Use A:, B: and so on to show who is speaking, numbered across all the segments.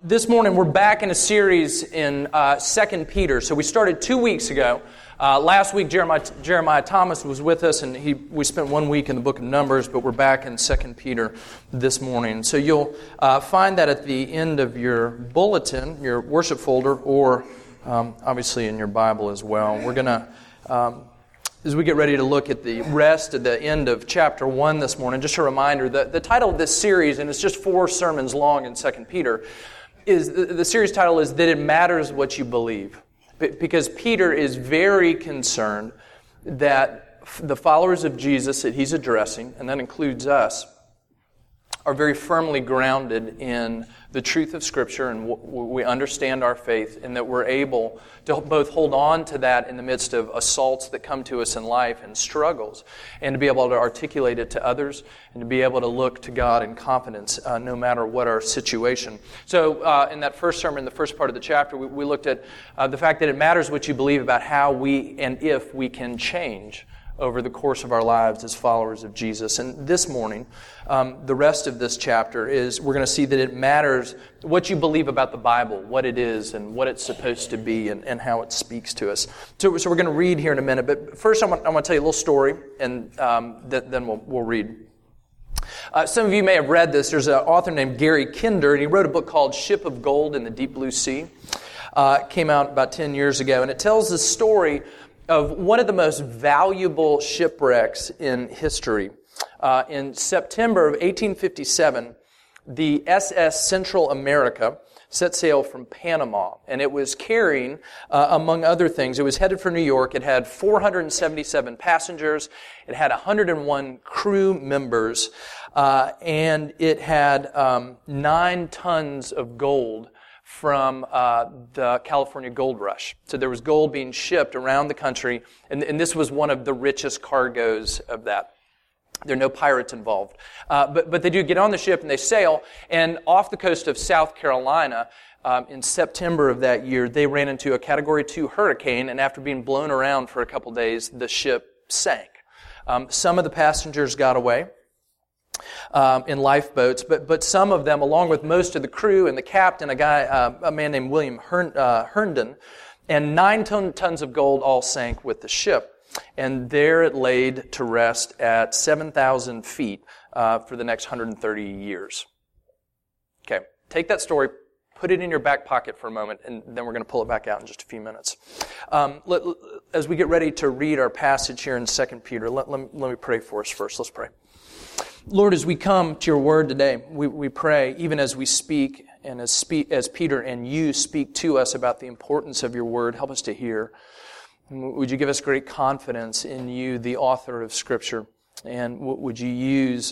A: This morning we're back in a series in 2 Peter. So we started 2 weeks ago. Last week Jeremiah Thomas was with us, and we spent 1 week in the book of Numbers, but we're back in 2 Peter this morning. So you'll find that at the end of your bulletin, your worship folder, or obviously in your Bible as well. We're going to, as we get ready to look at the rest at the end of chapter 1 this morning, just a reminder that the title of this series, and it's just 4 sermons long in 2 Peter, is the series title is That It Matters What You Believe. Because Peter is very concerned that the followers of Jesus that he's addressing, and that includes us, are very firmly grounded in the truth of Scripture, and we understand our faith, and that we're able to both hold on to that in the midst of assaults that come to us in life and struggles, and to be able to articulate it to others, and to be able to look to God in confidence no matter what our situation. So in that first sermon, the first part of the chapter, we looked at the fact that it matters what you believe about how we and if we can change over the course of our lives as followers of Jesus. And this morning, the rest of this chapter is we're going to see that it matters what you believe about the Bible, what it is and what it's supposed to be and how it speaks to us. So we're going to read here in a minute, but first I want to tell you a little story, and then we'll read. Some of you may have read this. There's an author named Gary Kinder, and he wrote a book called Ship of Gold in the Deep Blue Sea. It came out about 10 years ago, and it tells the story of one of the most valuable shipwrecks in history. In September of 1857, the SS Central America set sail from Panama, and it was carrying, among other things, it was headed for New York. It had 477 passengers, it had 101 crew members, and it had 9 tons of gold from the California gold rush. So there was gold being shipped around the country, and this was one of the richest cargoes of that. There are no pirates involved. But they do get on the ship and they sail, and off the coast of South Carolina, in September of that year, they ran into a Category 2 hurricane, and after being blown around for a couple days, the ship sank. Some of the passengers got away in lifeboats, but some of them, along with most of the crew and the captain, a man named William Herndon, and 9 tons of gold all sank with the ship. And there it laid to rest at 7,000 feet for the next 130 years. Okay, take that story, put it in your back pocket for a moment, and then we're going to pull it back out in just a few minutes. As we get ready to read our passage here in 2 Peter, let me pray for us first. Let's pray. Lord, as we come to your word today, we pray, even as we speak, and as Peter and you speak to us about the importance of your word, help us to hear. Would you give us great confidence in you, the author of Scripture? And would you use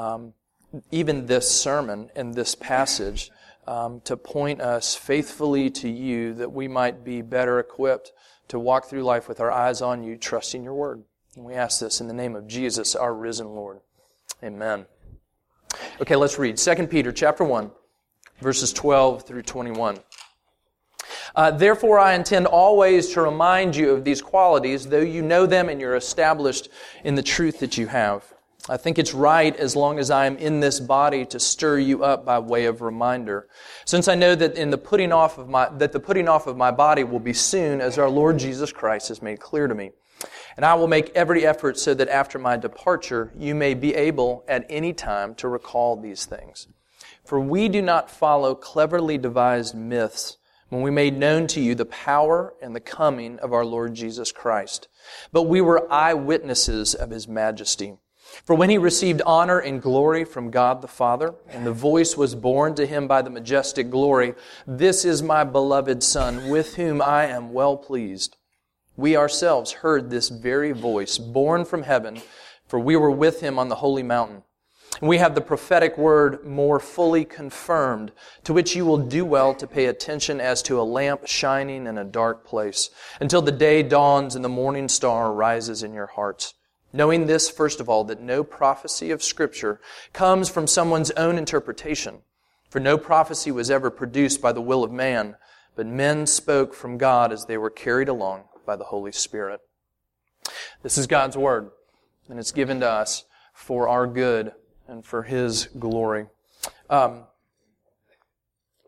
A: even this sermon and this passage to point us faithfully to you, that we might be better equipped to walk through life with our eyes on you, trusting your word. And we ask this in the name of Jesus, our risen Lord. Amen. Okay, let's read 2 Peter chapter 1, verses 12 through 21. Therefore I intend always to remind you of these qualities, though you know them and you're established in the truth that you have. I think it's right, as long as I am in this body, to stir you up by way of reminder, since I know that the putting off of my body will be soon, as our Lord Jesus Christ has made clear to me. And I will make every effort so that after my departure you may be able at any time to recall these things. For we do not follow cleverly devised myths when we made known to you the power and the coming of our Lord Jesus Christ. But we were eyewitnesses of His majesty. For when He received honor and glory from God the Father, and the voice was borne to Him by the majestic glory, "This is my beloved Son, with whom I am well pleased." We ourselves heard this very voice, borne from heaven, for we were with Him on the holy mountain. And we have the prophetic word more fully confirmed, to which you will do well to pay attention as to a lamp shining in a dark place, until the day dawns and the morning star rises in your hearts. Knowing this, first of all, that no prophecy of Scripture comes from someone's own interpretation. For no prophecy was ever produced by the will of man, but men spoke from God as they were carried along by the Holy Spirit. This is God's word, and it's given to us for our good and for His glory.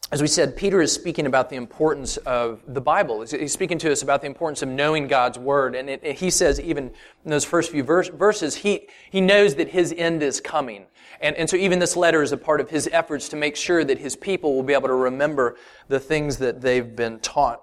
A: as we said, Peter is speaking about the importance of the Bible. He's speaking to us about the importance of knowing God's Word. And he says even in those first few verses, he knows that his end is coming. And so even this letter is a part of his efforts to make sure that his people will be able to remember the things that they've been taught.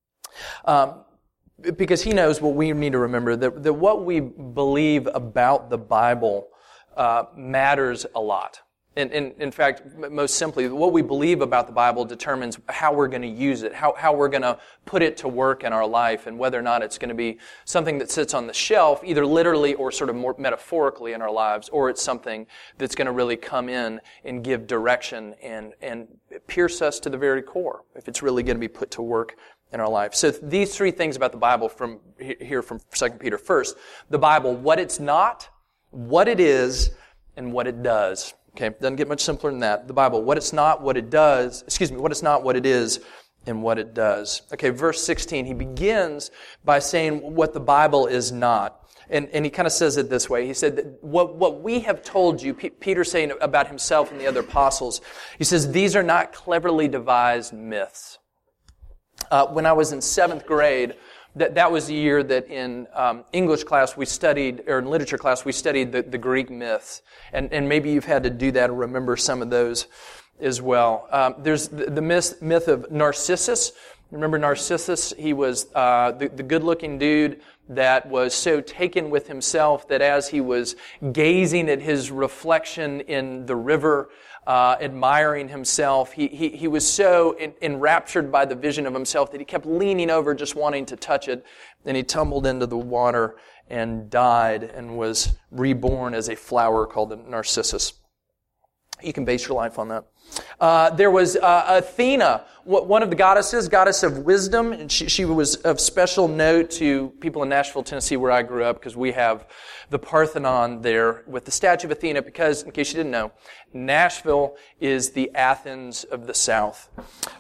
A: Because he knows what we need to remember, that what we believe about the Bible matters a lot. In fact, most simply, what we believe about the Bible determines how we're going to use it, how we're going to put it to work in our life, and whether or not it's going to be something that sits on the shelf, either literally or sort of more metaphorically in our lives, or it's something that's going to really come in and give direction and pierce us to the very core, if it's really going to be put to work in our life. So these three things about the Bible from 2 Peter. First, the Bible, what it's not, what it is, and what it does. Okay, doesn't get much simpler than that. The Bible, what it's not, what it does, what it's not, what it is, and what it does. Okay, verse 16, he begins by saying what the Bible is not. And he kind of says it this way. He said, that what we have told you, Peter's saying about himself and the other apostles, he says, these are not cleverly devised myths. When I was in 7th grade, that was the year that in English class we studied, or in literature class we studied the Greek myths. And maybe you've had to do that or remember some of those as well. There's the myth of Narcissus. Remember Narcissus? He was the good-looking dude that was so taken with himself that as he was gazing at his reflection in the river, admiring himself, he was so enraptured by the vision of himself that he kept leaning over just wanting to touch it. Then he tumbled into the water and died and was reborn as a flower called the Narcissus. You can base your life on that. There was Athena, one of the goddesses, goddess of wisdom, and she was of special note to people in Nashville, Tennessee, where I grew up, because we have the Parthenon there with the statue of Athena, because, in case you didn't know, Nashville is the Athens of the South.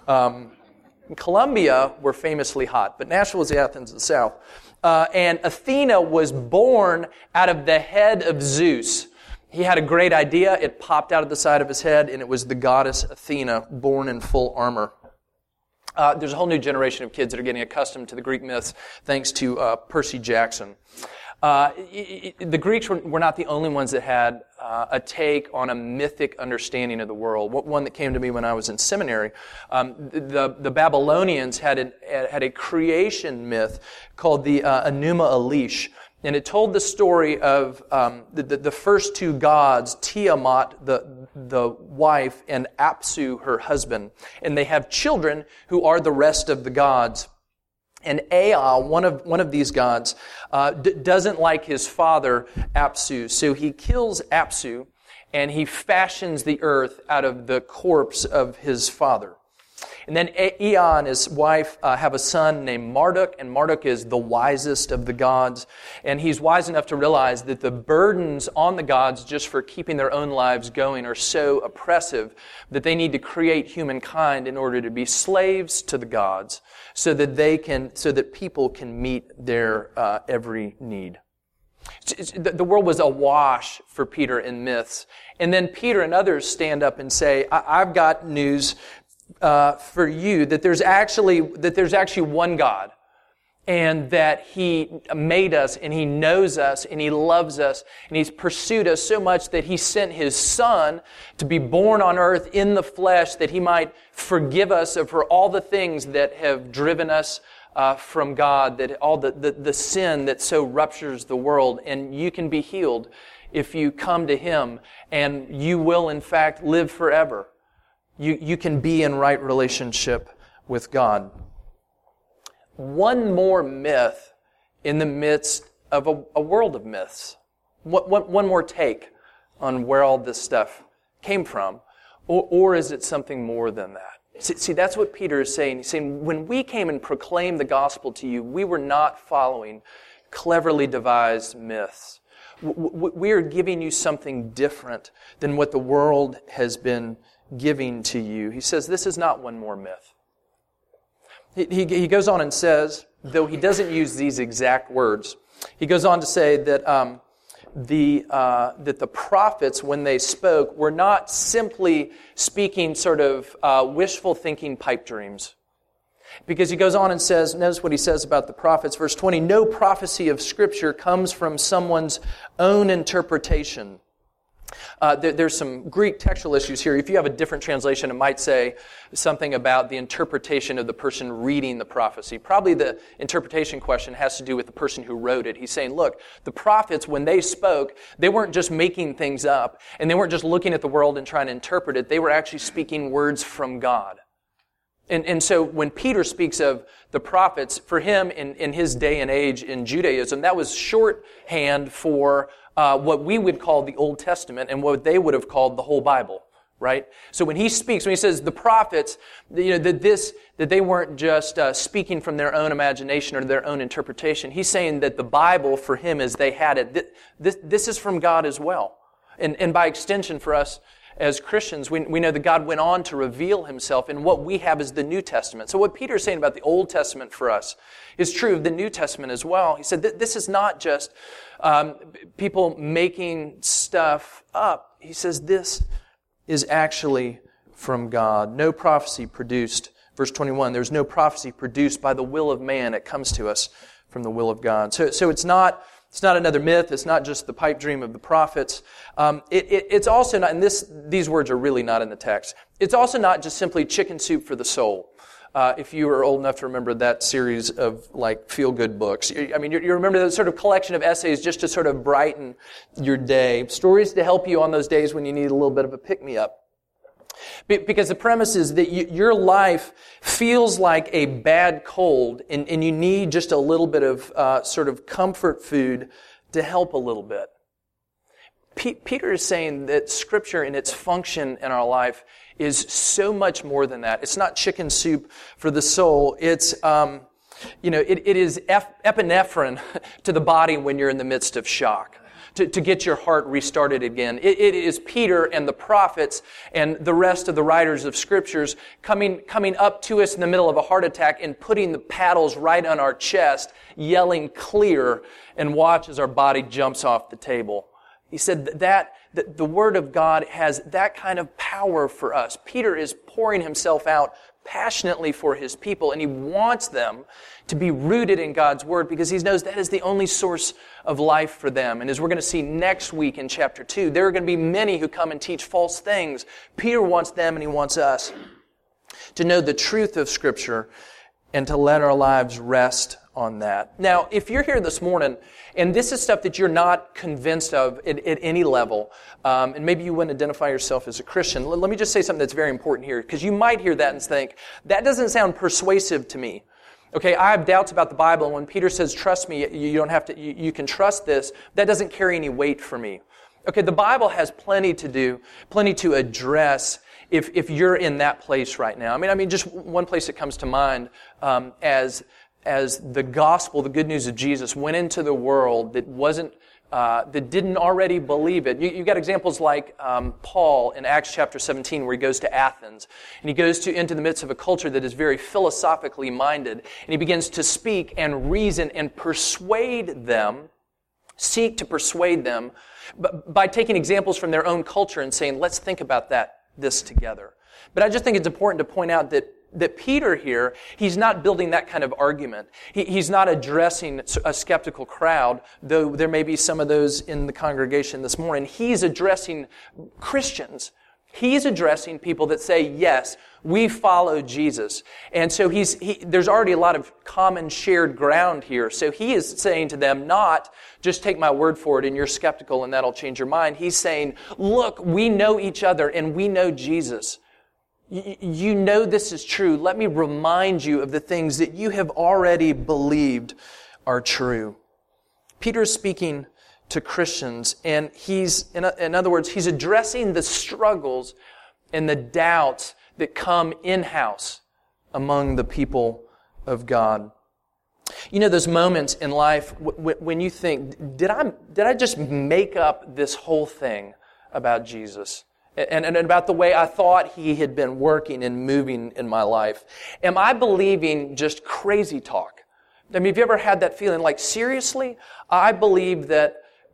A: Columbia were famously hot, but Nashville is the Athens of the South. And Athena was born out of the head of Zeus. He had a great idea. It popped out of the side of his head, and it was the goddess Athena, born in full armor. There's a whole new generation of kids that are getting accustomed to the Greek myths thanks to Percy Jackson. The Greeks were not the only ones that had a take on a mythic understanding of the world. One that came to me when I was in seminary, the Babylonians had a creation myth called the Enuma Elish. And it told the story of the first two gods, Tiamat, the wife, and Apsu, her husband. And they have children who are the rest of the gods. And Ea, one of these gods, doesn't like his father, Apsu. So he kills Apsu, and he fashions the earth out of the corpse of his father. And then Ea and his wife have a son named Marduk, and Marduk is the wisest of the gods. And he's wise enough to realize that the burdens on the gods just for keeping their own lives going are so oppressive that they need to create humankind in order to be slaves to the gods so that people can meet their every need. The world was awash for Peter in myths. And then Peter and others stand up and say, I've got news for you, that there's actually one God, and that He made us, and He knows us, and He loves us, and He's pursued us so much that He sent His Son to be born on earth in the flesh, that He might forgive us for all the things that have driven us from God, that all the sin that so ruptures the world. And you can be healed if you come to Him, and you will in fact live forever. You can be in right relationship with God. One more myth in the midst of a world of myths. One more take on where all this stuff came from. Or is it something more than that? See, that's what Peter is saying. He's saying, when we came and proclaimed the gospel to you, we were not following cleverly devised myths. We are giving you something different than what the world has been giving to you. He says this is not one more myth. He goes on and says, though he doesn't use these exact words, he goes on to say that that the prophets, when they spoke, were not simply speaking sort of wishful thinking pipe dreams. Because he goes on and says, notice what he says about the prophets, verse 20, no prophecy of Scripture comes from someone's own interpretation. There's some Greek textual issues here. If you have a different translation, it might say something about the interpretation of the person reading the prophecy. Probably the interpretation question has to do with the person who wrote it. He's saying, look, the prophets, when they spoke, they weren't just making things up, and they weren't just looking at the world and trying to interpret it. They were actually speaking words from God. And so when Peter speaks of the prophets, for him in his day and age in Judaism, that was shorthand for what we would call the Old Testament and what they would have called the whole Bible, right? So when he speaks, when he says the prophets, that they weren't just speaking from their own imagination or their own interpretation. He's saying that the Bible for him as they had it, this is from God as well. And by extension for us, as Christians, we know that God went on to reveal himself, and what we have is the New Testament. So what Peter's saying about the Old Testament for us is true of the New Testament as well. He said this is not just people making stuff up. He says this is actually from God. No prophecy produced, verse 21, there's no prophecy produced by the will of man. It comes to us from the will of God. So it's not another myth. It's not just the pipe dream of the prophets. It's also not, and these words are really not in the text. It's also not just simply chicken soup for the soul. If you are old enough to remember that series of like feel-good books. You remember that sort of collection of essays just to sort of brighten your day. Stories to help you on those days when you need a little bit of a pick-me-up. Because the premise is that your life feels like a bad cold and you need just a little bit of sort of comfort food to help a little bit. Peter is saying that Scripture in its function in our life is so much more than that. It's not chicken soup for the soul. It's, it is epinephrine to the body when you're in the midst of shock. To get your heart restarted again. It is Peter and the prophets and the rest of the writers of Scriptures coming up to us in the middle of a heart attack and putting the paddles right on our chest, yelling clear, and watch as our body jumps off the table. He said that the Word of God has that kind of power for us. Peter is pouring himself out passionately for his people, and he wants them to be rooted in God's Word because he knows that is the only source of life for them. And as we're going to see next week in chapter 2, there are going to be many who come and teach false things. Peter wants them and he wants us to know the truth of Scripture and to let our lives rest on that. Now, if you're here this morning and this is stuff that you're not convinced of at any level, and maybe you wouldn't identify yourself as a Christian, let me just say something that's very important here, because you might hear that and think, that doesn't sound persuasive to me. Okay, I have doubts about the Bible, and when Peter says, trust me, you don't have to, you can trust this, that doesn't carry any weight for me. Okay, the Bible has plenty to address if you're in that place right now. I mean, just one place that comes to mind as the gospel, the good news of Jesus, went into the world that didn't already believe it. You've got examples like Paul in Acts chapter 17, where he goes to Athens, and he goes into the midst of a culture that is very philosophically minded, and he begins to speak and reason and seek to persuade them by taking examples from their own culture and saying, let's think about this together. But I just think it's important to point out that Peter here, he's not building that kind of argument. He's not addressing a skeptical crowd, though there may be some of those in the congregation this morning. He's addressing Christians. He's addressing people that say, yes, we follow Jesus. And so there's already a lot of common shared ground here. So he is saying to them, not just take my word for it and you're skeptical and that'll change your mind. He's saying, look, we know each other and we know Jesus. You know this is true. Let me remind you of the things that you have already believed are true. Peter's speaking to Christians, and in other words, he's addressing the struggles and the doubts that come in-house among the people of God. You know those moments in life when you think, did I just make up this whole thing about Jesus? And about the way I thought he had been working and moving in my life. Am I believing just crazy talk? I mean, have you ever had that feeling like, seriously? I believe that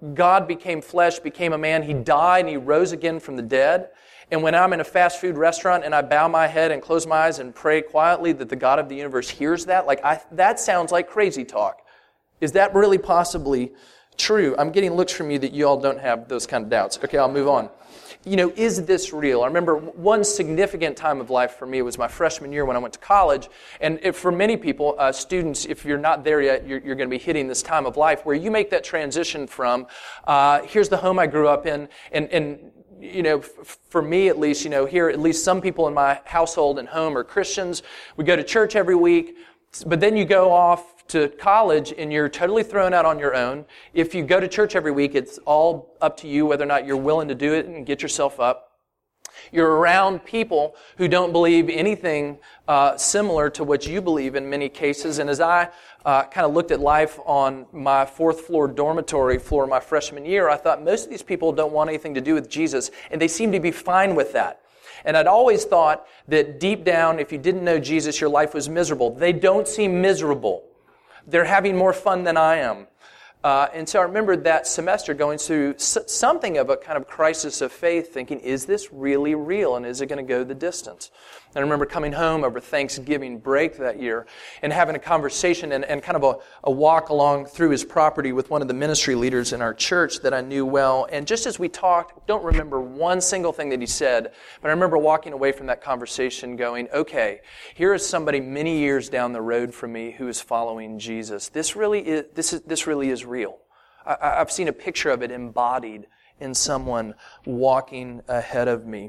A: God became flesh, became a man. He died and He rose again from the dead. And when I'm in a fast food restaurant and I bow my head and close my eyes and pray quietly that the God of the universe hears that, that sounds like crazy talk. Is that really possibly true? I'm getting looks from you that you all don't have those kind of doubts. Okay, I'll move on. Is this real? I remember one significant time of life for me was my freshman year when I went to college. And for many people, students, if you're not there yet, you're going to be hitting this time of life where you make that transition from, here's the home I grew up in, and for me at least, here at least some people in my household and home are Christians. We go to church every week, but then you go off to college and you're totally thrown out on your own. If you go to church every week, it's all up to you whether or not you're willing to do it and get yourself up. You're around people who don't believe anything similar to what you believe in many cases. And as I kind of looked at life on my fourth floor dormitory floor my freshman year, I thought most of these people don't want anything to do with Jesus, and they seem to be fine with that. And I'd always thought that deep down, if you didn't know Jesus, your life was miserable. They don't seem miserable. They're having more fun than I am. And so I remember that semester going through something of a kind of crisis of faith, thinking, is this really real, and is it going to go the distance? And I remember coming home over Thanksgiving break that year and having a conversation and kind of a walk along through his property with one of the ministry leaders in our church that I knew well. And just as we talked, don't remember one single thing that he said, but I remember walking away from that conversation going, okay, here is somebody many years down the road from me who is following Jesus. This really is real. I've seen a picture of it embodied in someone walking ahead of me.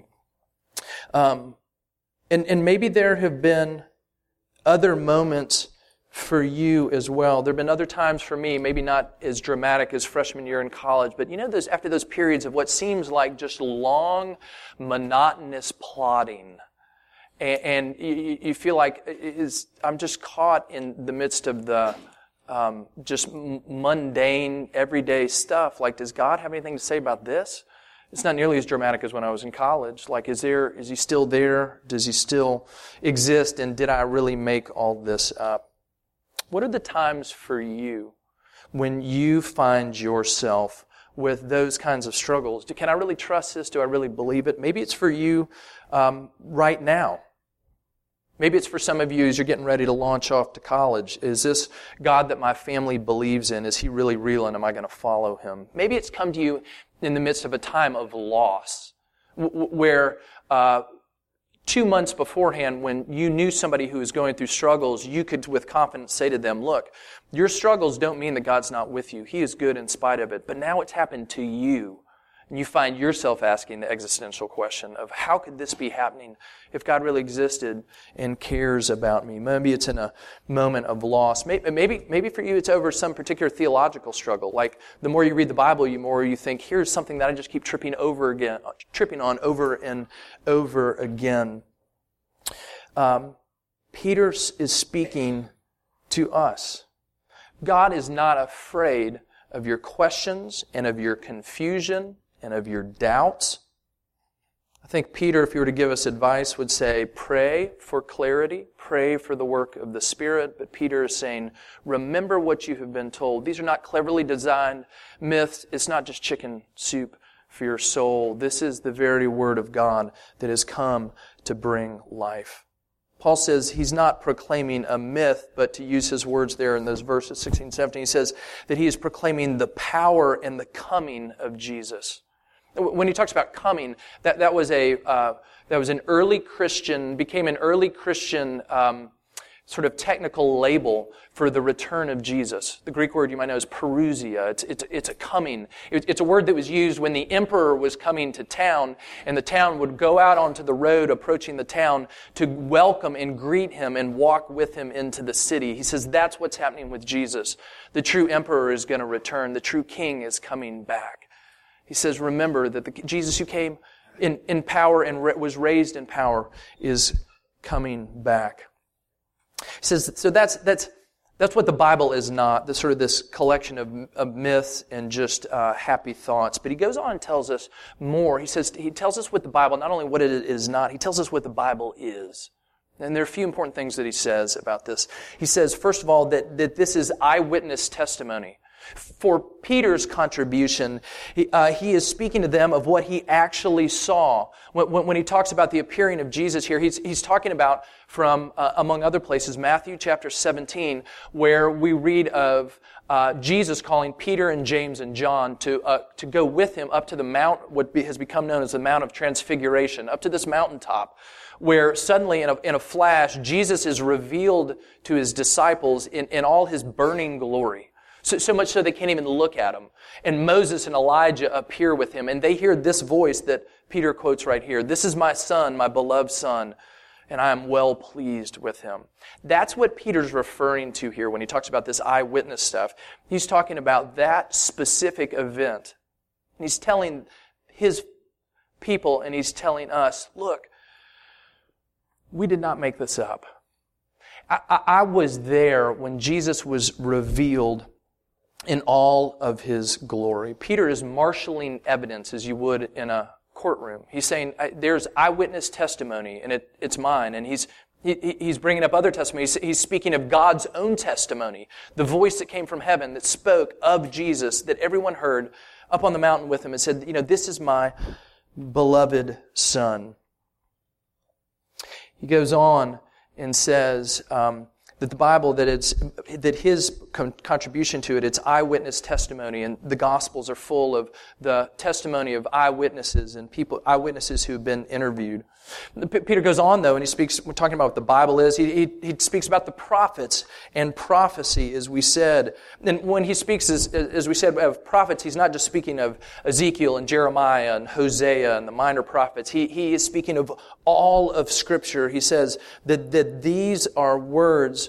A: And maybe there have been other moments for you as well. There have been other times for me, maybe not as dramatic as freshman year in college, but after those periods of what seems like just long, monotonous plodding, and you feel like I'm just caught in the midst of the just mundane, everyday stuff. Like, does God have anything to say about this? It's not nearly as dramatic as when I was in college. Like, is He still there? Does He still exist? And did I really make all this up? What are the times for you when you find yourself with those kinds of struggles? Can I really trust this? Do I really believe it? Maybe it's for you right now. Maybe it's for some of you as you're getting ready to launch off to college. Is this God that my family believes in? Is He really real, and am I going to follow Him? Maybe it's come to you in the midst of a time of loss, where 2 months beforehand, when you knew somebody who was going through struggles, you could with confidence say to them, look, your struggles don't mean that God's not with you. He is good in spite of it. But now it's happened to you. And you find yourself asking the existential question of how could this be happening if God really existed and cares about me? Maybe it's in a moment of loss. Maybe for you it's over some particular theological struggle. Like the more you read the Bible, the more you think, here's something that I just keep tripping on over and over again. Peter is speaking to us. God is not afraid of your questions and of your confusion and of your doubts. I think Peter, if he were to give us advice, would say, pray for clarity, pray for the work of the Spirit. But Peter is saying, remember what you have been told. These are not cleverly designed myths. It's not just chicken soup for your soul. This is the very Word of God that has come to bring life. Paul says he's not proclaiming a myth, but to use his words there in those verses 16 and 17, he says that he is proclaiming the power and the coming of Jesus. When he talks about coming, that was an early Christian, became an early Christian sort of technical label for the return of Jesus. The Greek word you might know is parousia. It's a coming. It's a word that was used when the emperor was coming to town, and the town would go out onto the road approaching the town to welcome and greet him and walk with him into the city. He says that's what's happening with Jesus. The true emperor is going to return. The true king is coming back. He says, remember that the Jesus who came in power and was raised in power is coming back. He says, so that's what the Bible is not, this collection of myths and just happy thoughts. But he goes on and tells us more. He tells us what the Bible, not only what it is not, he tells us what the Bible is. And there are a few important things that he says about this. He says, first of all, that this is eyewitness testimony. For Peter's contribution, he is speaking to them of what he actually saw. When he talks about the appearing of Jesus here, he's talking about from, among other places, Matthew chapter 17, where we read of Jesus calling Peter and James and John to go with him up to the mount, has become known as the Mount of Transfiguration, up to this mountaintop, where suddenly in a flash, Jesus is revealed to his disciples in all his burning glory. So much so they can't even look at him. And Moses and Elijah appear with him, and they hear this voice that Peter quotes right here. "This is my son, my beloved son, and I am well pleased with him." That's what Peter's referring to here when he talks about this eyewitness stuff. He's talking about that specific event. And he's telling his people, and he's telling us, look, we did not make this up. I was there when Jesus was revealed in all of his glory. Peter is marshaling evidence as you would in a courtroom. He's saying, there's eyewitness testimony, and it's mine. And he's bringing up other testimony. He's speaking of God's own testimony, the voice that came from heaven that spoke of Jesus, that everyone heard up on the mountain with him and said, this is my beloved son. He goes on and says, that the Bible, that his contribution to it, it's eyewitness testimony, and the Gospels are full of the testimony of eyewitnesses and eyewitnesses who've been interviewed. Peter goes on, though, and we're talking about what the Bible is. He speaks about the prophets and prophecy, as we said. And when he speaks, as we said, of prophets, he's not just speaking of Ezekiel and Jeremiah and Hosea and the minor prophets. He is speaking of all of Scripture. He says that these are words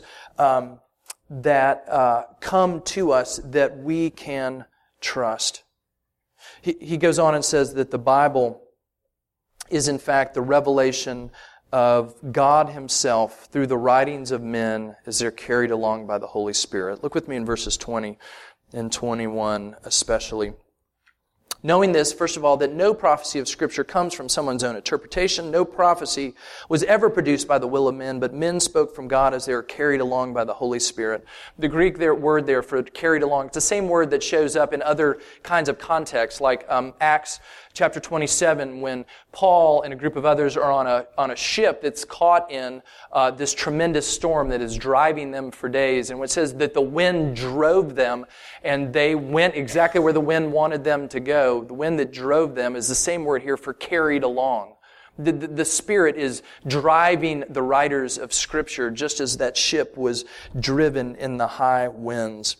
A: that come to us that we can trust. He goes on and says that the Bible is in fact the revelation of God Himself through the writings of men as they're carried along by the Holy Spirit. Look with me in verses 20 and 21 especially. Knowing this, first of all, that no prophecy of Scripture comes from someone's own interpretation. No prophecy was ever produced by the will of men, but men spoke from God as they were carried along by the Holy Spirit. The Greek word there for carried along, it's the same word that shows up in other kinds of contexts, like Acts chapter 27, when Paul and a group of others are on a ship that's caught in this tremendous storm that is driving them for days. And it says that the wind drove them, and they went exactly where the wind wanted them to go. The wind that drove them is the same word here for carried along. The Spirit is driving the writers of Scripture just as that ship was driven in the high winds.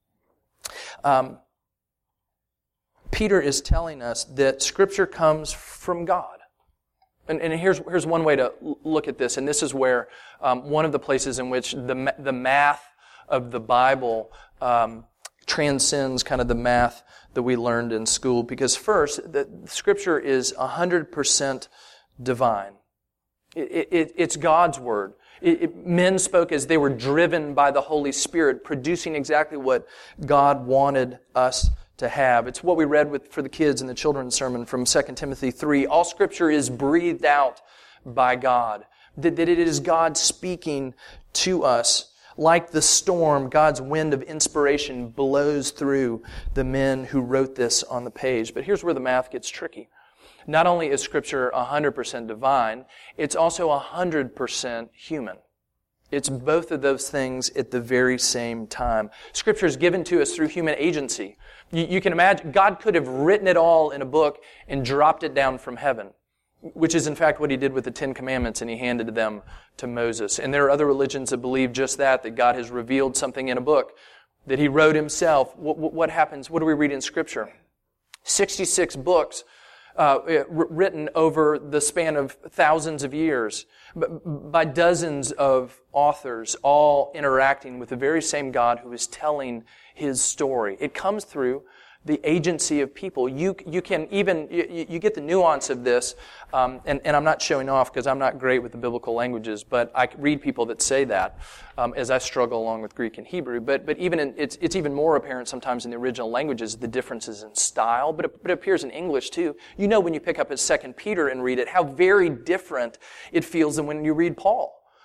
A: Peter is telling us that Scripture comes from God. And here's one way to look at this, and this is where one of the places in which the math of the Bible transcends kind of the math that we learned in school. Because first, the Scripture is 100% divine. It's God's Word. Men spoke as they were driven by the Holy Spirit, producing exactly what God wanted us to have. It's what we read for the kids in the children's sermon from 2 Timothy 3. All Scripture is breathed out by God. That it is God speaking to us. Like the storm, God's wind of inspiration blows through the men who wrote this on the page. But here's where the math gets tricky. Not only is Scripture 100% divine, it's also 100% human. It's both of those things at the very same time. Scripture is given to us through human agency. You can imagine, God could have written it all in a book and dropped it down from heaven, which is in fact what He did with the Ten Commandments, and He handed them to Moses. And there are other religions that believe just that God has revealed something in a book that He wrote Himself. What happens? What do we read in Scripture? 66 books written over the span of thousands of years by dozens of authors, all interacting with the very same God who is telling His story. It comes through the agency of people. You can even, you get the nuance of this, and I'm not showing off because I'm not great with the biblical languages, but I read people that say that as I struggle along with Greek and Hebrew. But even it's even more apparent sometimes in the original languages, the differences in style, but it appears in English too. You know when you pick up 2 Peter and read it, how very different it feels than when you read Paul.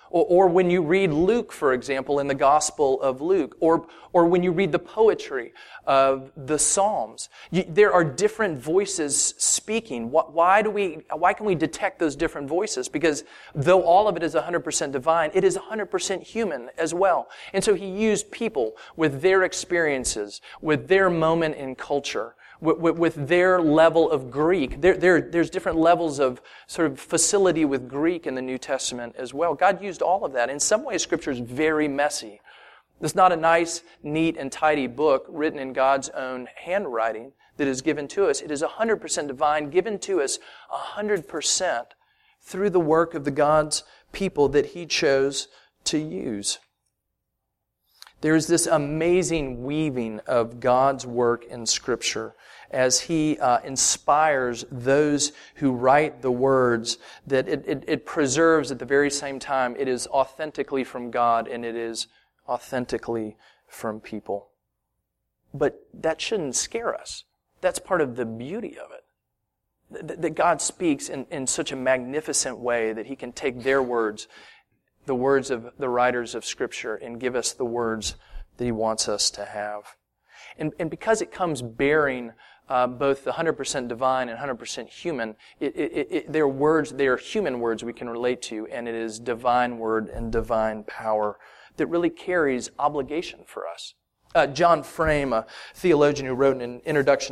A: Or when you read Luke, for example, in the Gospel of Luke, or when you read the poetry of the Psalms, there are different voices speaking. Why can we detect those different voices? Because though all of it is 100% divine, it is 100% human as well. And so he used people with their experiences, with their moment in culture, with their level of Greek. There's different levels of sort of facility with Greek in the New Testament as well. God used all of that. In some ways, Scripture is very messy. It's not a nice, neat, and tidy book written in God's own handwriting that is given to us. It is 100% divine, given to us 100% through the work of the God's people that He chose to use. There is this amazing weaving of God's work in Scripture as He inspires those who write the words, that it preserves at the very same time. It is authentically from God and it is authentically from people. But that shouldn't scare us. That's part of the beauty of it. That God speaks in such a magnificent way that He can take their words, the words of the writers of Scripture, and give us the words that He wants us to have. And because it comes bearing both the 100% divine and 100% human, they're words, they are human words we can relate to, and it is divine word and divine power that really carries obligation for us. John Frame, a theologian who wrote an introduction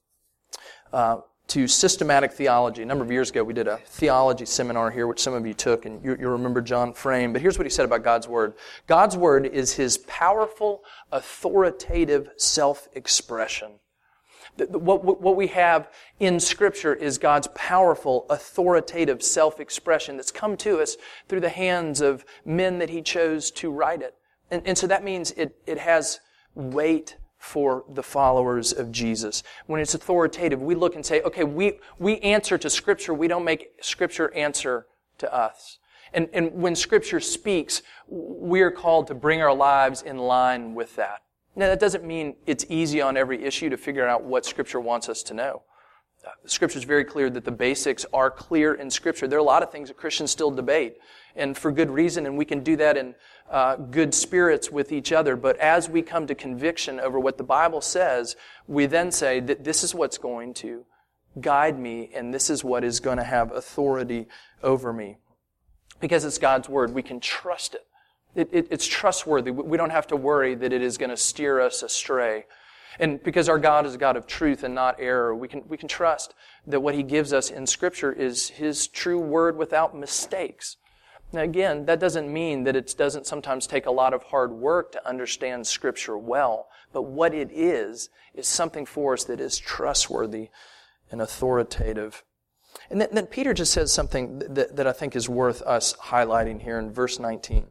A: to systematic theology. A number of years ago, we did a theology seminar here, which some of you took, and you remember John Frame. But here's what he said about God's Word. God's Word is His powerful, authoritative self-expression. What we have in Scripture is God's powerful, authoritative self-expression that's come to us through the hands of men that He chose to write it. And so that means it has weight for the followers of Jesus. When it's authoritative, we look and say, okay, we answer to Scripture. We don't make Scripture answer to us. And when Scripture speaks, we are called to bring our lives in line with that. Now, that doesn't mean it's easy on every issue to figure out what Scripture wants us to know. Scripture is very clear that the basics are clear in Scripture. There are a lot of things that Christians still debate, and for good reason, and we can do that in good spirits with each other. But as we come to conviction over what the Bible says, we then say that this is what's going to guide me, and this is what is going to have authority over me. Because it's God's Word, we can trust it. It's trustworthy. We don't have to worry that it is going to steer us astray. And because our God is a God of truth and not error, we can trust that what He gives us in Scripture is His true Word without mistakes. Now again, that doesn't mean that it doesn't sometimes take a lot of hard work to understand Scripture well. But what it is something for us that is trustworthy and authoritative. And then Peter just says something that I think is worth us highlighting here in verse 19.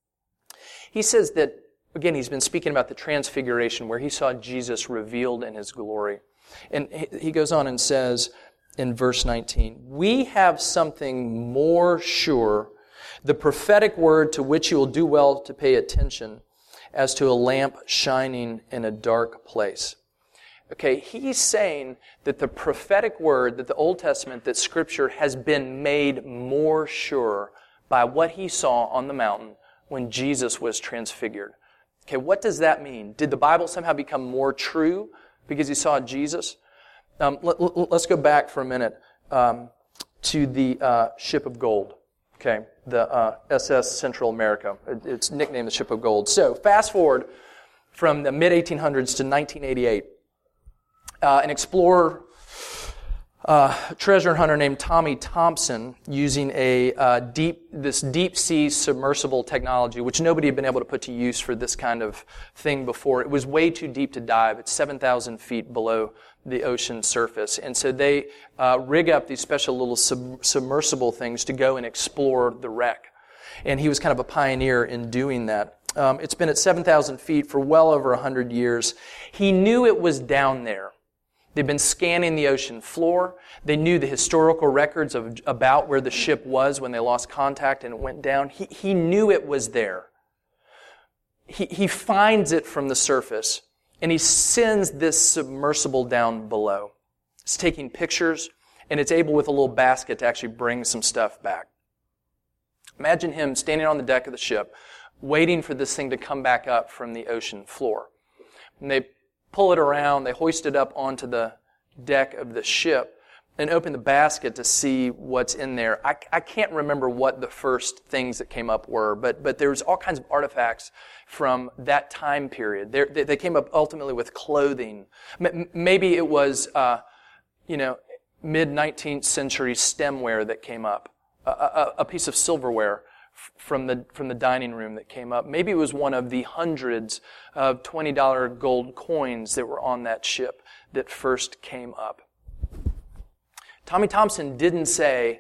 A: He says that, again, he's been speaking about the transfiguration where he saw Jesus revealed in His glory. And he goes on and says in verse 19, we have something more sure, the prophetic word to which you will do well to pay attention as to a lamp shining in a dark place. Okay, he's saying that the prophetic word, that the Old Testament, that Scripture has been made more sure by what he saw on the mountain when Jesus was transfigured. Okay, what does that mean? Did the Bible somehow become more true because he saw Jesus? Let's go back for a minute to the Ship of Gold. Okay, the SS Central America. It's nicknamed the Ship of Gold. So fast forward from the mid-1800s to 1988. An explorer, treasure hunter named Tommy Thompson, using this deep sea submersible technology, which nobody had been able to put to use for this kind of thing before. It was way too deep to dive. It's 7,000 feet below the ocean surface. And so they rig up these special little submersible things to go and explore the wreck. And he was kind of a pioneer in doing that. It's been at 7,000 feet for well over 100 years. He knew it was down there. They'd been scanning the ocean floor. They knew the historical records about where the ship was when they lost contact and it went down. He knew it was there. He finds it from the surface, and he sends this submersible down below. It's taking pictures, and it's able with a little basket to actually bring some stuff back. Imagine him standing on the deck of the ship, waiting for this thing to come back up from the ocean floor. And they pull it around, they hoist it up onto the deck of the ship, and open the basket to see what's in there. I can't remember what the first things that came up were, but there's all kinds of artifacts from that time period. They came up ultimately with clothing. Maybe it was, mid-19th century stemware that came up, a piece of silverware from the dining room that came up. Maybe it was one of the hundreds of $20 gold coins that were on that ship that first came up. Tommy Thompson didn't say,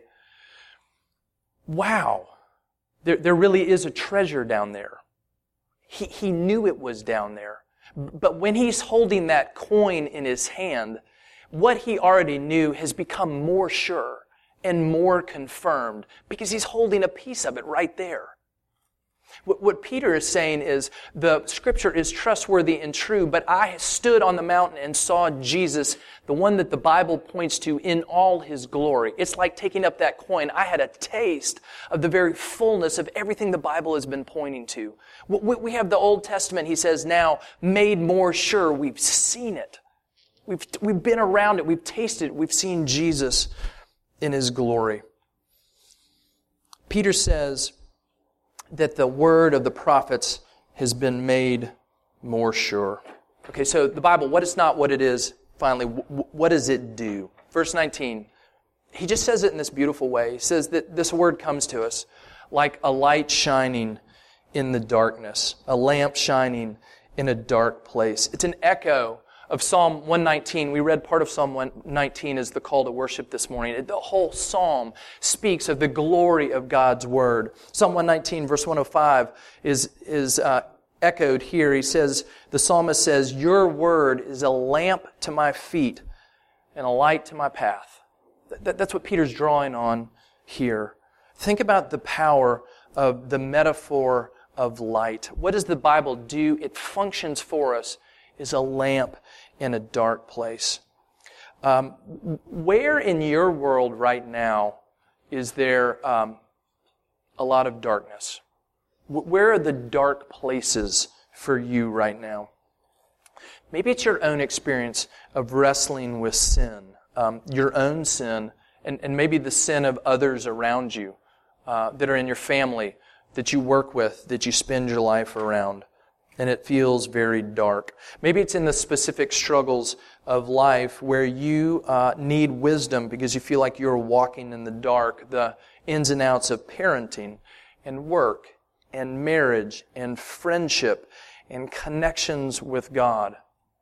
A: wow, there really is a treasure down there. He knew it was down there. But when he's holding that coin in his hand, what he already knew has become more sure and more confirmed because he's holding a piece of it right there. What Peter is saying is the Scripture is trustworthy and true, but I stood on the mountain and saw Jesus, the one that the Bible points to in all His glory. It's like taking up that coin. I had a taste of the very fullness of everything the Bible has been pointing to. We have the Old Testament, he says now, made more sure. We've seen it. We've been around it. We've tasted it. We've seen Jesus in His glory. Peter says that the word of the prophets has been made more sure. Okay, so the Bible, what is not what it is, finally, what does it do? Verse 19, he just says it in this beautiful way. He says that this word comes to us like a light shining in the darkness, a lamp shining in a dark place. It's an echo of Psalm 119. We read part of Psalm 119 as the call to worship this morning. The whole psalm speaks of the glory of God's Word. Psalm 119, verse 105 is echoed here. He says, the psalmist says, your Word is a lamp to my feet and a light to my path. That's what Peter's drawing on here. Think about the power of the metaphor of light. What does the Bible do? It functions for us as a lamp in a dark place. Where in your world right now is there a lot of darkness? Where are the dark places for you right now? Maybe it's your own experience of wrestling with sin, your own sin, and maybe the sin of others around you that are in your family, that you work with, that you spend your life around. And it feels very dark. Maybe it's in the specific struggles of life where you need wisdom because you feel like you're walking in the dark, the ins and outs of parenting and work and marriage and friendship and connections with God.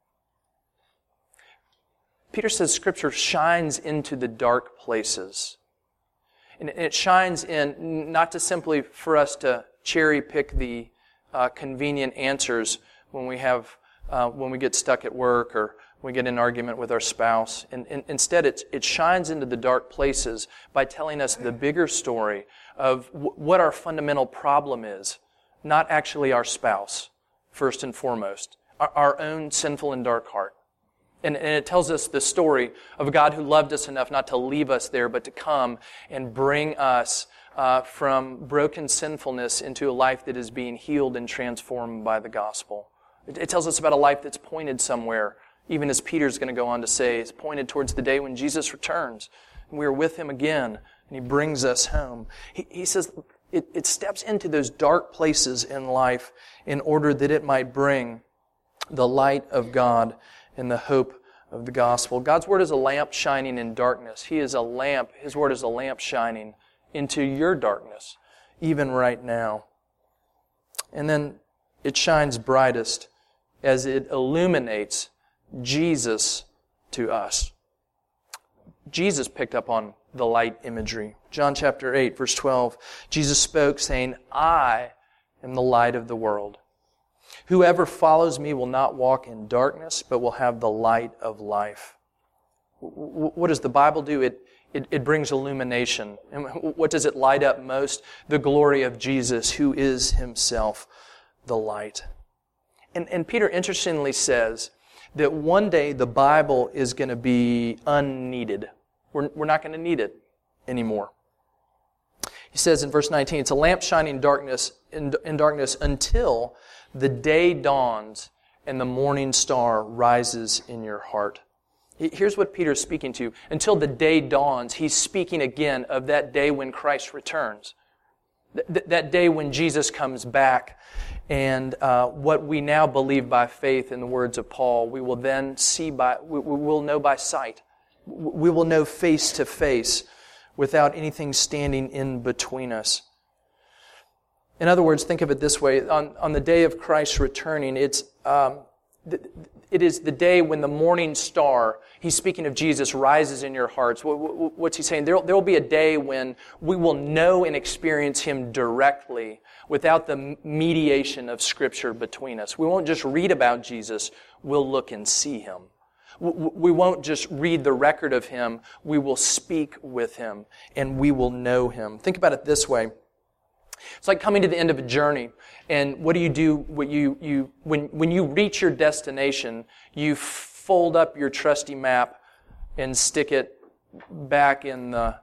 A: Peter says Scripture shines into the dark places. And it shines in not to simply for us to cherry pick the convenient answers when we get stuck at work or we get in an argument with our spouse. And instead, it shines into the dark places by telling us the bigger story of what our fundamental problem is, not actually our spouse, first and foremost, our own sinful and dark heart. And it tells us the story of a God who loved us enough not to leave us there, but to come and bring us from broken sinfulness into a life that is being healed and transformed by the gospel. It tells us about a life that's pointed somewhere, even as Peter's going to go on to say, it's pointed towards the day when Jesus returns, and we are with Him again, and He brings us home. He says it steps into those dark places in life in order that it might bring the light of God and the hope of the gospel. God's Word is a lamp shining in darkness. He is a lamp. His Word is a lamp shining into your darkness, even right now. And then it shines brightest as it illuminates Jesus to us. Jesus picked up on the light imagery. John chapter 8, verse 12, Jesus spoke saying, I am the light of the world. Whoever follows me will not walk in darkness, but will have the light of life. What does the Bible do? It brings illumination. And what does it light up most? The glory of Jesus, who is Himself the light. And Peter interestingly says that one day the Bible is going to be unneeded. We're not going to need it anymore. He says in verse 19, it's a lamp shining in darkness until the day dawns and the morning star rises in your heart. Here's what Peter is speaking to. Until the day dawns, he's speaking again of that day when Christ returns. That day when Jesus comes back, and what we now believe by faith in the words of Paul, we will then we will know by sight. We will know face to face without anything standing in between us. In other words, think of it this way. On the day of Christ's returning, it is the day when the morning star, he's speaking of Jesus, rises in your hearts. What's he saying? There will be a day when we will know and experience Him directly without the mediation of Scripture between us. We won't just read about Jesus, we'll look and see Him. We won't just read the record of Him, we will speak with Him and we will know Him. Think about it this way. It's like coming to the end of a journey, and what do? When you reach your destination, you fold up your trusty map and stick it back in the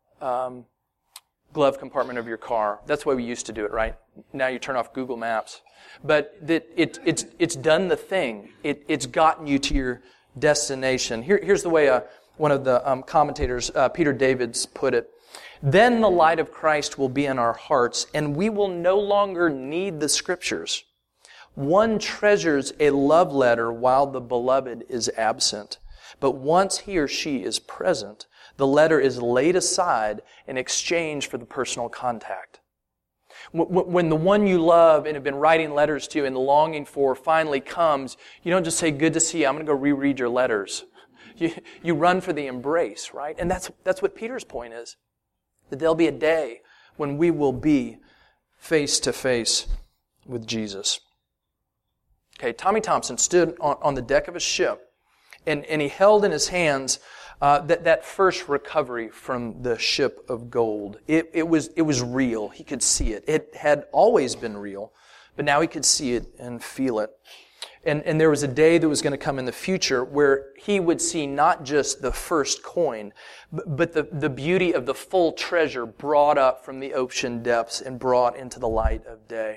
A: glove compartment of your car. That's the way we used to do it, right? Now you turn off Google Maps, but it's done the thing. It's gotten you to your destination. Here's the way one of the commentators, Peter Davids, put it. Then the light of Christ will be in our hearts, and we will no longer need the Scriptures. One treasures a love letter while the beloved is absent. But once he or she is present, the letter is laid aside in exchange for the personal contact. When the one you love and have been writing letters to and longing for finally comes, you don't just say, good to see you, I'm going to go reread your letters. You run for the embrace, right? And that's what Peter's point is. That there'll be a day when we will be face to face with Jesus. Okay, Tommy Thompson stood on the deck of a ship, and he held in his hands that first recovery from the ship of gold. It was real. He could see it. It had always been real, but now he could see it and feel it. And there was a day that was going to come in the future where he would see not just the first coin, but the beauty of the full treasure brought up from the ocean depths and brought into the light of day.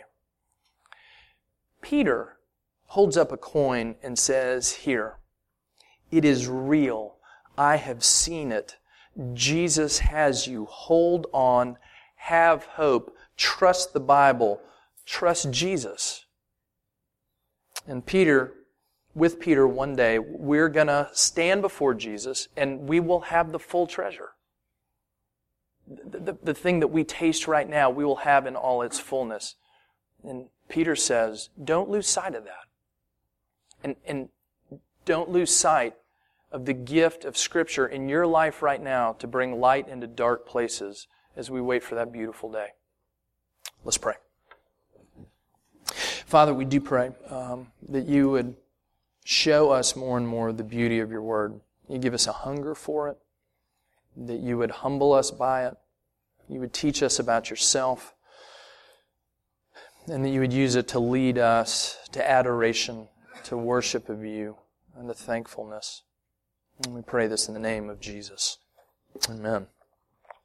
A: Peter holds up a coin and says, here, it is real. I have seen it. Jesus has you. Hold on. Have hope. Trust the Bible. Trust Jesus. And with Peter one day, we're going to stand before Jesus and we will have the full treasure. The thing that we taste right now, we will have in all its fullness. And Peter says, don't lose sight of that. And don't lose sight of the gift of Scripture in your life right now to bring light into dark places as we wait for that beautiful day. Let's pray. Father, we do pray that you would show us more and more the beauty of your word. You give us a hunger for it, that you would humble us by it, you would teach us about yourself, and that you would use it to lead us to adoration, to worship of you, and to thankfulness. And we pray this in the name of Jesus. Amen.